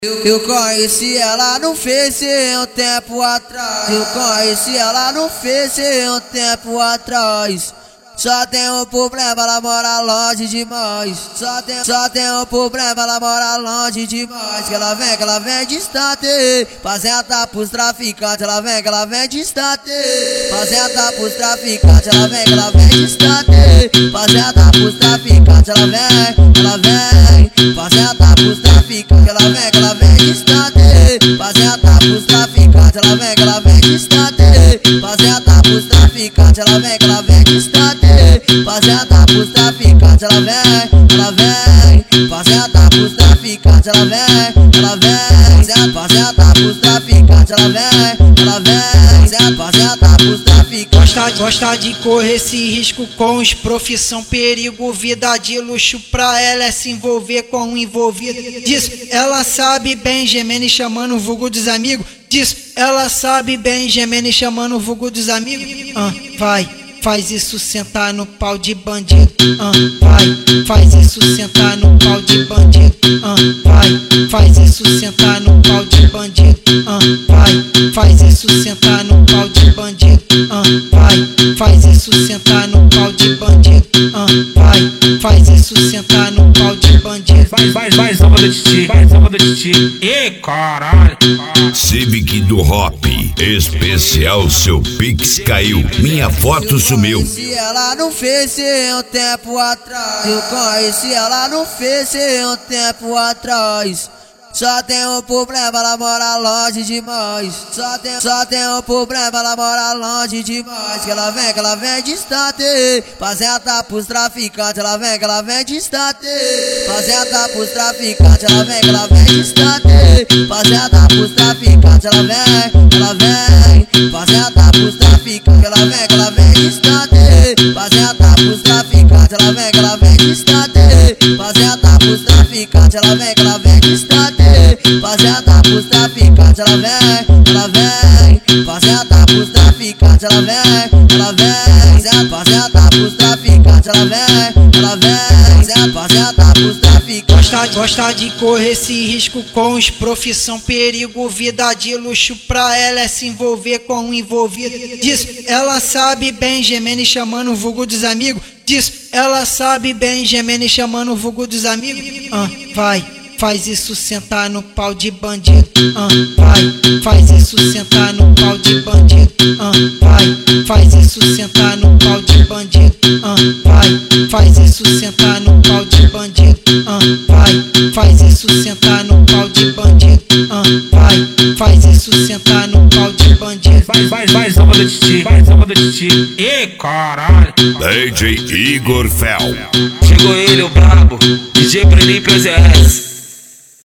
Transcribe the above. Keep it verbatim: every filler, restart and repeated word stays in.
Eu, eu conheci ela no Face um tempo atrás. Eu conheci ela no Face um tempo atrás. Só tem um problema, ela mora longe demais. Só tem, só tem um problema, ela mora longe demais. Que ela vem, que ela vem distante, fazenda pros traficantes. Ela vem, que ela vem distante, fazenda pros traficantes. Ela vem, que ela vem distante, fazenda pros traficantes. Ela vem, ela vem, fazenda pros traficantes. Ela vem, que ela vem distante, fazenda pros traficantes. Ela vem, que ela vem distante, fazenda pros traficantes. Ela vem, que ela vem distante, fazenda pros traficantes. Ela vem, ela vem, fazenda pros traficantes. Ela vem, ela vem, fazenda pros traficantes. Ela vem, ela vem, fazenda pros traficantes. Gosta, gosta de correr esse risco com os profissão, perigo, vida de luxo pra ela é se envolver com um envolvido. Diz, ela sabe bem, gemendo e chamando o vulgo dos amigos. Diz, ela sabe bem, gemendo e chamando o vulgo dos amigos. Ah, vai. Faz isso sentar no pau de bandido, ah, vai. Faz isso sentar no pau de bandido, ah, vai. Faz isso sentar no pau de bandido, ah, vai. Faz isso sentar no pau de bandido, ah, vai. Faz isso sentar no pau de bandido, ah, vai. Faz isso sentar no pau de bandido. Vai, vai, vai, zamba do titi, vai, zamba do titi. Ê, caralho. Civic do Hop, especial seu Pix caiu, minha foto sumiu. Eu conheci ela no Face um tempo atrás. Eu conheci ela no Face um tempo atrás. Só tem um problema, ela mora longe demais. Só tem, só tem um problema, ela mora longe demais. Que ela vem, que ela vem distante, fazenda pros traficantes. Ela vem, que ela vem distante, fazenda pros traficantes. Ela vem, que ela vem distante, fazenda pros traficantes. Ela vem, ela vem, fazenda pros traficantes. Ela vem, que ela vem distante, fazenda pros traficantes. Ela vem, que ela vem distante, fazenda pros traficantes. Ela vem, que ela vem distante, fazenda pros traficantes. Ela vem, ela vem, fazenda pros traficantes. Ela vem, ela vem, fazenda pros traficantes. Ela vem, ela vem, fazenda pros traficantes. Gosta, gosta de correr esse risco com os profissão, perigo, vida de luxo pra ela é se envolver com um envolvido. Diz, ela sabe bem, gemendo e chamando o vulgo dos amigos. Diz, ela sabe bem, gemendo e chamando o vulgo dos amigos. Ah, vai. Faz isso sentar no pau de bandido, ah, vai. Faz isso sentar no pau de bandido, ah, vai. Faz isso sentar no pau de bandido, ah, vai. Faz isso sentar no pau de bandido, ah, vai. Faz isso sentar no pau de bandido, ah, vai. Faz isso sentar no pau de bandido. Vai, vai, vai, zamba do titi, vai, zamba do titi. Ê, caralho. D J Igor Fel. Chegou ele, o brabo, D J Breninho P Z S.